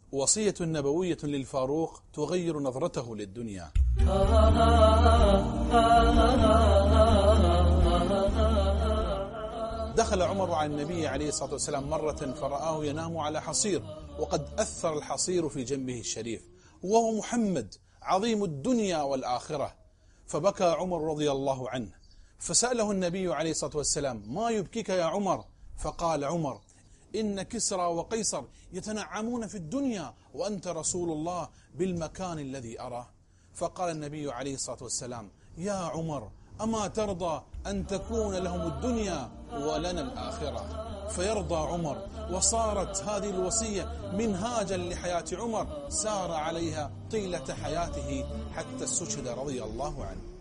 وصية نبوية للفاروق تغير نظرته للدنيا. دخل عمر على النبي عليه الصلاة والسلام مرة فرآه ينام على حصير، وقد أثر الحصير في جنبه الشريف، وهو محمد عظيم الدنيا والآخرة. فبكى عمر رضي الله عنه، فسأله النبي عليه الصلاة والسلام: ما يبكيك يا عمر؟ فقال عمر: إن كسرى وقيصر يتنعمون في الدنيا وأنت رسول الله بالمكان الذي أراه. فقال النبي عليه الصلاة والسلام: يا عمر، أما ترضى أن تكون لهم الدنيا ولنا الآخرة؟ فيرضى عمر، وصارت هذه الوصية منهاجا لحياة عمر سار عليها طيلة حياته حتى استشهد رضي الله عنه.